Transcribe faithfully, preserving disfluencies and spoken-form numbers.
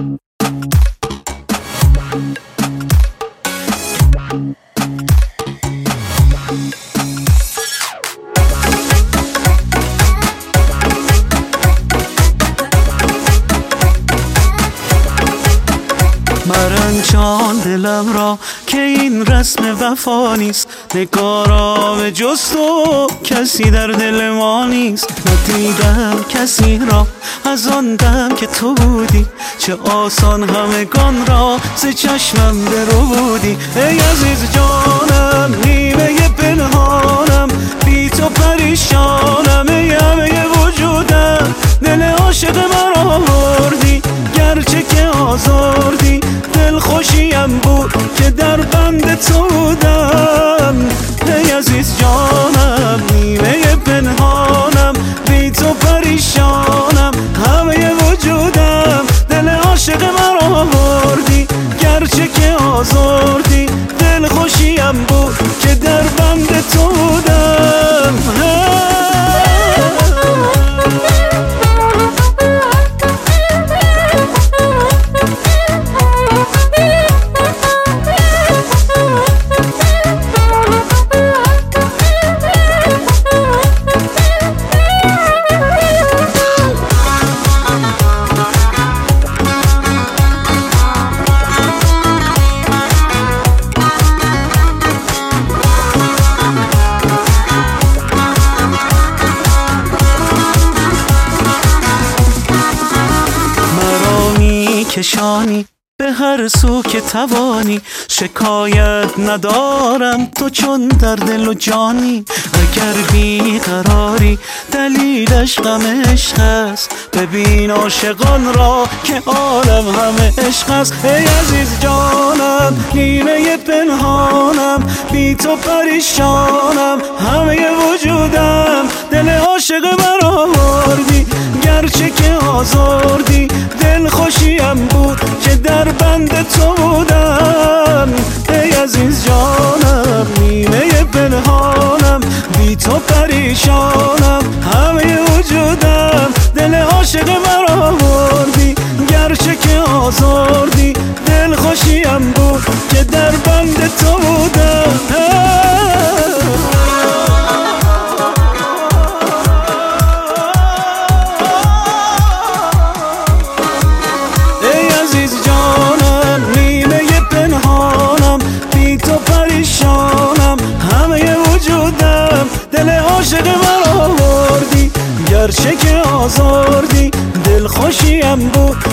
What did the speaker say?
مرنجان دلم را که این رسم وفا نیست، نگارا به جز تو کسی در دل ما نیست. ندیدم کسی را از آن دم که تو بودی، چه آسان همگان را ز چشمم برودی. ای عزیز جانم نیمه پنهانم، بی تو پریشانم. ای همه وجودم دل عاشق مرا بردی، گرچه که آزردی دل خوشیم بود که در بند تو بودم. ای عزیز جانم نیمه پنهانم، بی تو پریشانم. همه وجودم دل عاشق مرا بردی، گرچه که آزردی دل خوشیم بود که در بند تو بودم. کشانی به هر سو که توانی، شکایت ندارم تو چون در دل و جانی. اگر بیقراری دلیلش غم عشق است، ببین عاشقان را که عالم همه عشق است. ای عزیز جانم نیمه پنهانم، بی تو پریشانم. همه وجودم دل عاشق مرا بردی، گرچه که آزردی دل خوشیم بود که در بند تو بودم. ای عزیز جانم نیمه پنهانم، بی تو پریشانم. همه وجودم دل عاشق مرا بردی، گرچه که آزردی دل خوشیم بود که در بند تو بودم. دل عاشق مرا بردی، گرچه که آزردی دل خوشیم بود